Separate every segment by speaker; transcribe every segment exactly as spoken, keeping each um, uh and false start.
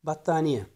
Speaker 1: Battaniye.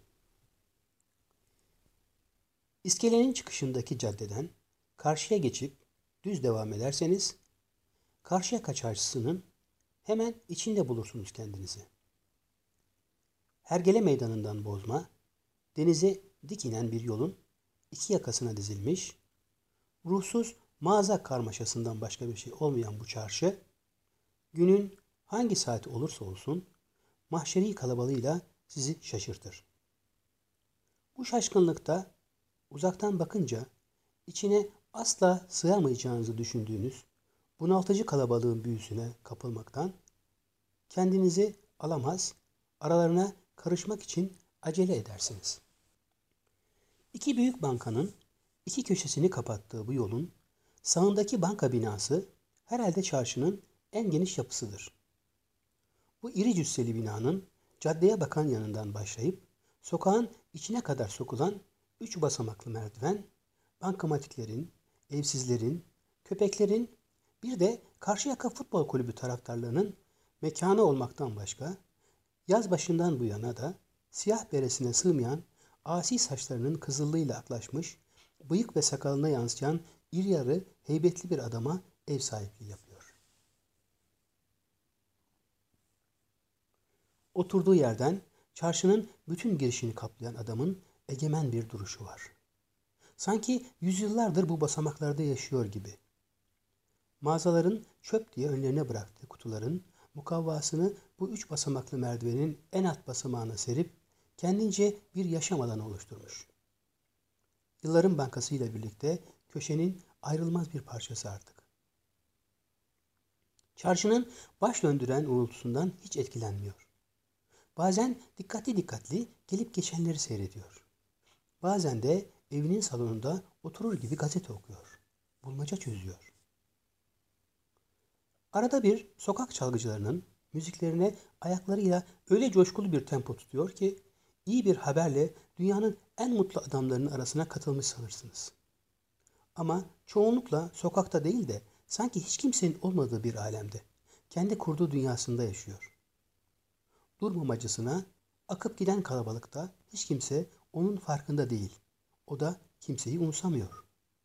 Speaker 1: İskelenin çıkışındaki caddeden karşıya geçip düz devam ederseniz Karşıyaka Çarşısı'nın hemen içinde bulursunuz kendinizi. Hergele Meydanı'ndan Bozma, denize dik inen bir yolun iki yakasına dizilmiş, ruhsuz mağaza karmaşasından başka bir şey olmayan bu çarşı, günün hangi saati olursa olsun mahşeri kalabalığıyla sizi şaşırtır. Bu şaşkınlıkta uzaktan bakınca içine asla sığamayacağınızı düşündüğünüz bunaltıcı kalabalığın büyüsüne kapılmaktan kendinizi alamaz, aralarına karışmak için acele edersiniz. İki büyük bankanın iki köşesini kapattığı bu yolun sağındaki banka binası herhalde çarşının en geniş yapısıdır. Bu iri cüsseli binanın caddeye bakan yanından başlayıp sokağın içine kadar sokulan üç basamaklı merdiven, bankamatiklerin, evsizlerin, köpeklerin, bir de Karşıyaka Futbol Kulübü taraftarlarının mekanı olmaktan başka, yaz başından bu yana da siyah beresine sığmayan asi saçlarının kızıllığıyla aklaşmış, bıyık ve sakalına yansıyan iri yarı heybetli bir adama ev sahipliği yapıyor. Oturduğu yerden çarşının bütün girişini kaplayan adamın egemen bir duruşu var. Sanki yüzyıllardır bu basamaklarda yaşıyor gibi. Mağazaların çöp diye önlerine bıraktığı kutuların mukavvasını bu üç basamaklı merdivenin en alt basamağına serip kendince bir yaşam alanı oluşturmuş. Yılların bankasıyla birlikte köşenin ayrılmaz bir parçası artık. Çarşının baş döndüren uğultusundan hiç etkilenmiyor. Bazen dikkatli dikkatli gelip geçenleri seyrediyor. Bazen de evinin salonunda oturur gibi gazete okuyor. Bulmaca çözüyor. Arada bir sokak çalgıcılarının müziklerine ayaklarıyla öyle coşkulu bir tempo tutuyor ki iyi bir haberle dünyanın en mutlu adamlarının arasına katılmış sanırsınız. Ama çoğunlukla sokakta değil de sanki hiç kimsenin olmadığı bir alemde, kendi kurduğu dünyasında yaşıyor. Durmamacısına akıp giden kalabalıkta hiç kimse onun farkında değil. O da kimseyi umursamıyor.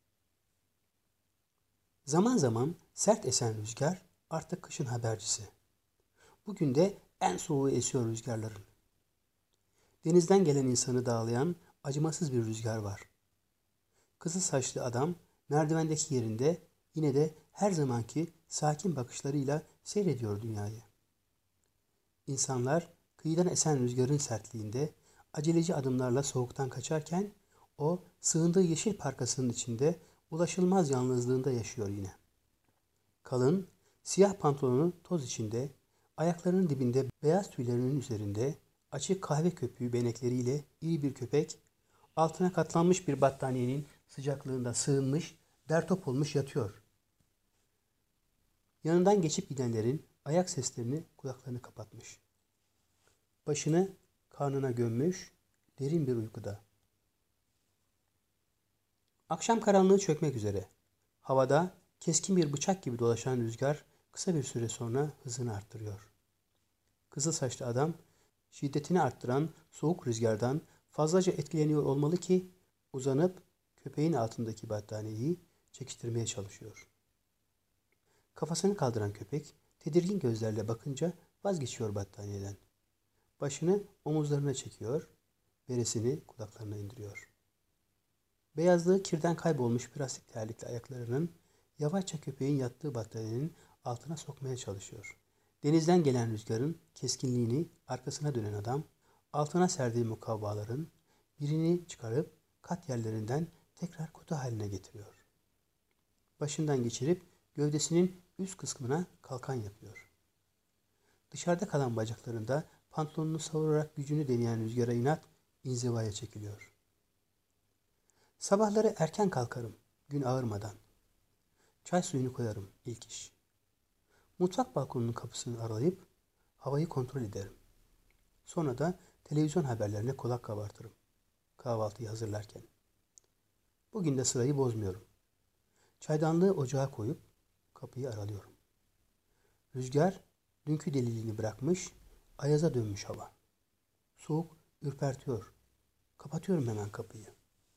Speaker 1: Zaman zaman sert esen rüzgar artık kışın habercisi. Bugün de en soğuğu esiyor rüzgarların. Denizden gelen insanı dağlayan acımasız bir rüzgar var. Kızıl saçlı adam merdivendeki yerinde yine de her zamanki sakin bakışlarıyla seyrediyor dünyayı. İnsanlar kıyıdan esen rüzgarın sertliğinde aceleci adımlarla soğuktan kaçarken o sığındığı yeşil parkasının içinde ulaşılmaz yalnızlığında yaşıyor yine. Kalın, siyah pantolonu toz içinde, ayaklarının dibinde beyaz tüylerinin üzerinde açık kahve köpüğü benekleriyle iri bir köpek, altına katlanmış bir battaniyenin sıcaklığında sığınmış, dertop olmuş yatıyor. Yanından geçip gidenlerin ayak seslerini kulaklarını kapatmış. Başını karnına gömmüş, derin bir uykuda. Akşam karanlığı çökmek üzere. Havada keskin bir bıçak gibi dolaşan rüzgar kısa bir süre sonra hızını arttırıyor. Kızıl saçlı adam şiddetini arttıran soğuk rüzgardan fazlaca etkileniyor olmalı ki uzanıp köpeğin altındaki battaniyeyi çekiştirmeye çalışıyor. Kafasını kaldıran köpek tedirgin gözlerle bakınca vazgeçiyor battaniyeden. Başını omuzlarına çekiyor, beresini kulaklarına indiriyor. Beyazlığı kirden kaybolmuş plastik terlikli ayaklarının yavaşça köpeğin yattığı battaniyenin altına sokmaya çalışıyor. Denizden gelen rüzgarın keskinliğini arkasına dönen adam, altına serdiği mukavvaların birini çıkarıp kat yerlerinden tekrar kutu haline getiriyor. Başından geçirip gövdesinin üst kısmına kalkan yapıyor. Dışarıda kalan bacaklarında pantolonunu savurarak gücünü deneyen rüzgara inat inzivaya çekiliyor. Sabahları erken kalkarım, gün ağırmadan. Çay suyunu koyarım ilk iş. Mutfak balkonunun kapısını aralayıp havayı kontrol ederim. Sonra da televizyon haberlerine kulak kabartırım. Kahvaltıyı hazırlarken. Bugün de sırayı bozmuyorum. Çaydanlığı ocağa koyup kapıyı aralıyorum. Rüzgar dünkü deliliğini bırakmış, ayaza dönmüş hava. Soğuk ürpertiyor. Kapatıyorum hemen kapıyı.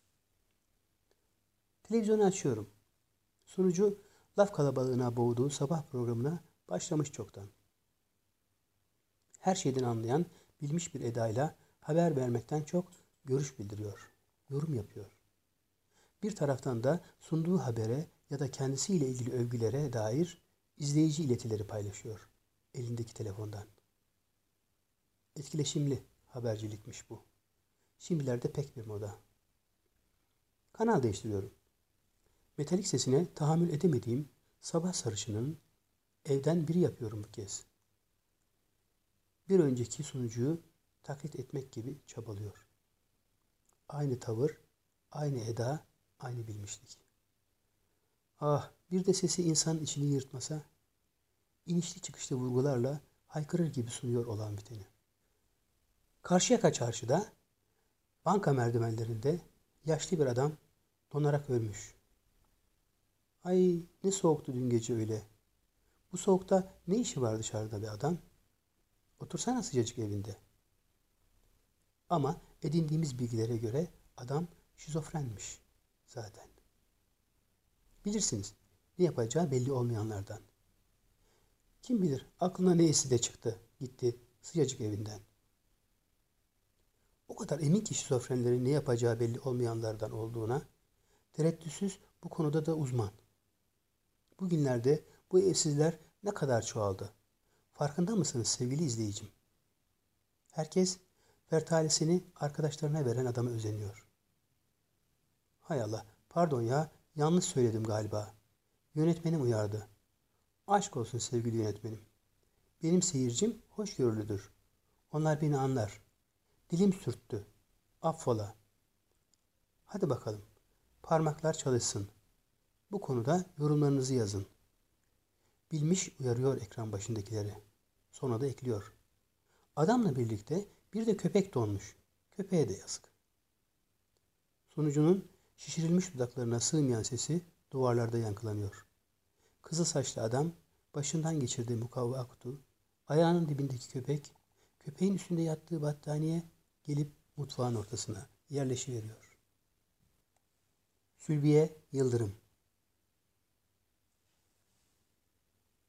Speaker 1: Televizyonu açıyorum. Sunucu laf kalabalığına boğduğu sabah programına başlamış çoktan. Her şeyden anlayan bilmiş bir edayla haber vermekten çok görüş bildiriyor, yorum yapıyor. Bir taraftan da sunduğu habere ya da kendisiyle ilgili övgülere dair izleyici iletileri paylaşıyor elindeki telefondan. Etkileşimli habercilikmiş bu. Şimdilerde pek bir moda. Kanal değiştiriyorum. Metalik sesine tahammül edemediğim sabah sarışının evden biri yapıyorum bu kez. Bir önceki sunucuyu taklit etmek gibi çabalıyor. Aynı tavır, aynı eda, aynı bilmişlik. Ah, bir de sesi insanın içini yırtmasa, inişli çıkışlı vurgularla haykırır gibi sunuyor olan biteni. Karşıyaka çarşıda, banka merdivenlerinde yaşlı bir adam donarak ölmüş. Ay ne soğuktu dün gece öyle. Bu soğukta ne işi var dışarıda be adam? Otursana sıcacık evinde. Ama edindiğimiz bilgilere göre adam şizofrenmiş zaten. Bilirsiniz ne yapacağı belli olmayanlardan. Kim bilir aklına ne esi de çıktı gitti sıcacık evinden. O kadar emin ki şizofrenlerin ne yapacağı belli olmayanlardan olduğuna, tereddütsüz bu konuda da uzman. Bugünlerde bu evsizler ne kadar çoğaldı. Farkında mısınız sevgili izleyicim? Herkes fertalesini arkadaşlarına veren adama özeniyor. Hay Allah, pardon ya, yanlış söyledim galiba. Yönetmenim uyardı. Aşk olsun sevgili yönetmenim. Benim seyircim hoşgörülüdür. Onlar beni anlar. Dilim sürttü. Affola. Hadi bakalım. Parmaklar çalışsın. Bu konuda yorumlarınızı yazın. Bilmiş uyarıyor ekran başındakileri. Sonra da ekliyor. Adamla birlikte bir de köpek donmuş. Köpeğe de yazık. Sunucunun şişirilmiş dudaklarına sığmayan sesi duvarlarda yankılanıyor. Kızıl saçlı adam başından geçirdiği mukavva kutu, ayağının dibindeki köpek, köpeğin üstünde yattığı battaniye gelip mutfağın ortasına yerleşiveriyor. Sülbiye Yıldırım